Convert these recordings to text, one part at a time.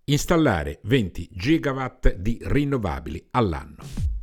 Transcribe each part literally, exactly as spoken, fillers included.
Installare venti gigawatt di rinnovabili all'anno.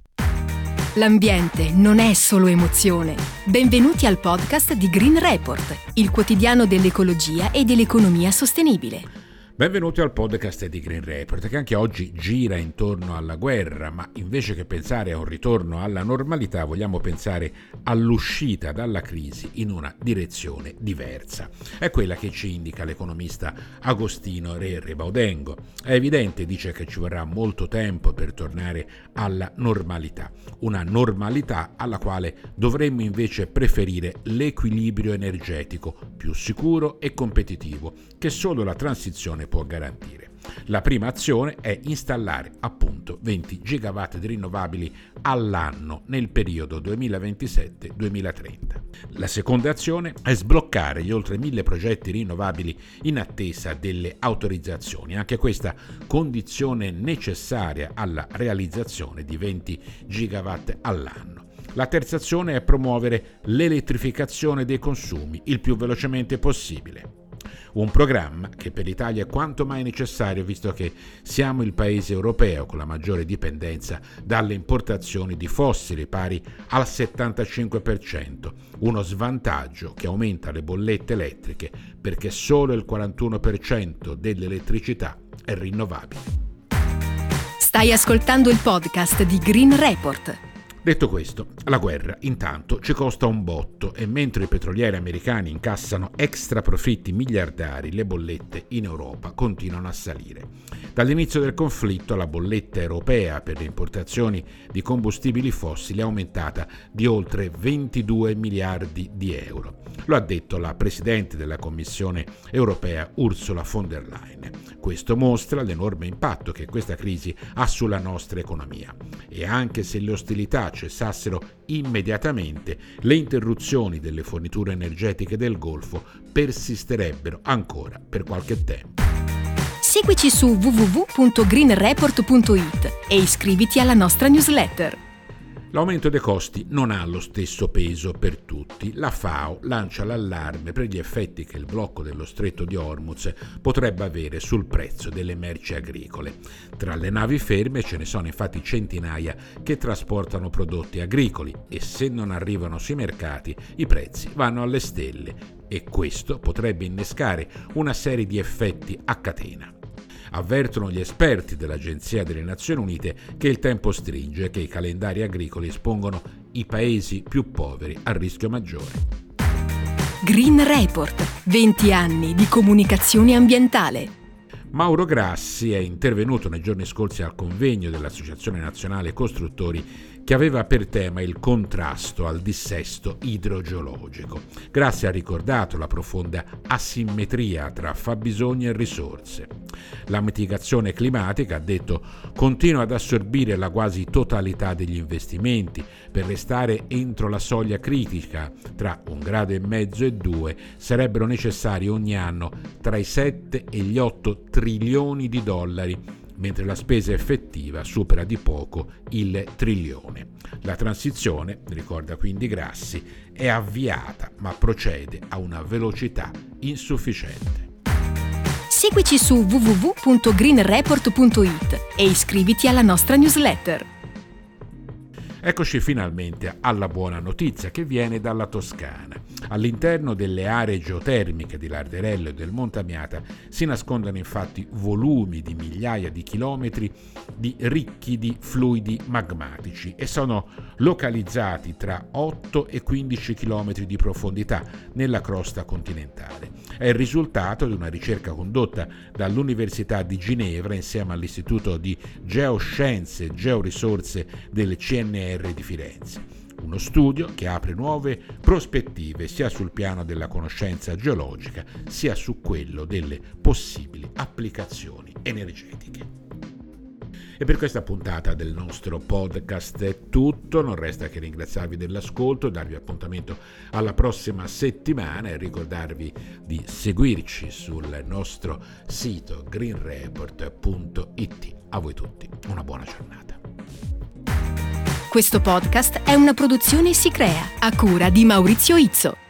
L'ambiente non è solo emozione. Benvenuti al podcast di Green Report, il quotidiano dell'ecologia e dell'economia sostenibile. Benvenuti al podcast di Green Report, che anche oggi gira intorno alla guerra, ma invece che pensare a un ritorno alla normalità vogliamo pensare all'uscita dalla crisi in una direzione diversa. È quella che ci indica l'economista Agostino Re Rebaudengo. È evidente, dice, che ci vorrà molto tempo per tornare alla normalità, una normalità alla quale dovremmo invece preferire l'equilibrio energetico più sicuro e competitivo che solo la transizione può garantire. La prima azione è installare appunto venti gigawatt di rinnovabili all'anno nel periodo duemilaventisette duemilatrenta. La seconda azione è sbloccare gli oltre mille progetti rinnovabili in attesa delle autorizzazioni, anche questa condizione necessaria alla realizzazione di venti gigawatt all'anno. La terza azione è promuovere l'elettrificazione dei consumi il più velocemente possibile. Un programma che per l'Italia è quanto mai necessario, visto che siamo il paese europeo con la maggiore dipendenza dalle importazioni di fossili, pari al settantacinque per cento, uno svantaggio che aumenta le bollette elettriche perché solo il quarantuno per cento dell'elettricità è rinnovabile. Stai ascoltando il podcast di Green Report. Detto questo, la guerra intanto ci costa un botto e mentre i petrolieri americani incassano extra profitti miliardari, le bollette in Europa continuano a salire. Dall'inizio del conflitto la bolletta europea per le importazioni di combustibili fossili è aumentata di oltre ventidue miliardi di euro. Lo ha detto la Presidente della Commissione europea Ursula von der Leyen. Questo mostra l'enorme impatto che questa crisi ha sulla nostra economia. E anche se le ostilità cessassero immediatamente, le interruzioni delle forniture energetiche del Golfo persisterebbero ancora per qualche tempo. Seguici su w w w punto green report punto i t e iscriviti alla nostra newsletter. L'aumento dei costi non ha lo stesso peso per tutti. La FAO lancia l'allarme per gli effetti che il blocco dello stretto di Hormuz potrebbe avere sul prezzo delle merci agricole. Tra le navi ferme ce ne sono infatti centinaia che trasportano prodotti agricoli e se non arrivano sui mercati i prezzi vanno alle stelle e questo potrebbe innescare una serie di effetti a catena. Avvertono gli esperti dell'Agenzia delle Nazioni Unite che il tempo stringe e che i calendari agricoli espongono i paesi più poveri al rischio maggiore. Green Report, venti anni di comunicazione ambientale. Mauro Grassi è intervenuto nei giorni scorsi al convegno dell'Associazione Nazionale Costruttori che aveva per tema il contrasto al dissesto idrogeologico. Grassi ha ricordato la profonda asimmetria tra fabbisogni e risorse. La mitigazione climatica, ha detto, continua ad assorbire la quasi totalità degli investimenti. Per restare entro la soglia critica tra un grado e mezzo e due sarebbero necessari ogni anno tra i sette e gli otto trilioni di dollari, mentre la spesa effettiva supera di poco il trilione. La transizione, ricorda quindi Grassi, è avviata ma procede a una velocità insufficiente. Seguici su w w w punto green report punto i t e iscriviti alla nostra newsletter. Eccoci finalmente alla buona notizia che viene dalla Toscana. All'interno delle aree geotermiche di Larderello e del Montamiata si nascondono infatti volumi di migliaia di chilometri di ricchi di fluidi magmatici e sono localizzati tra otto e quindici chilometri di profondità nella crosta continentale. È il risultato di una ricerca condotta dall'Università di Ginevra insieme all'Istituto di Geoscienze e Georisorse del C N R di Firenze. Uno studio che apre nuove prospettive sia sul piano della conoscenza geologica sia su quello delle possibili applicazioni energetiche. E per questa puntata del nostro podcast è tutto, non resta che ringraziarvi dell'ascolto, darvi appuntamento alla prossima settimana e ricordarvi di seguirci sul nostro sito green report punto i t. A voi tutti una buona giornata. Questo podcast è una produzione Sicrea, a cura di Maurizio Izzo.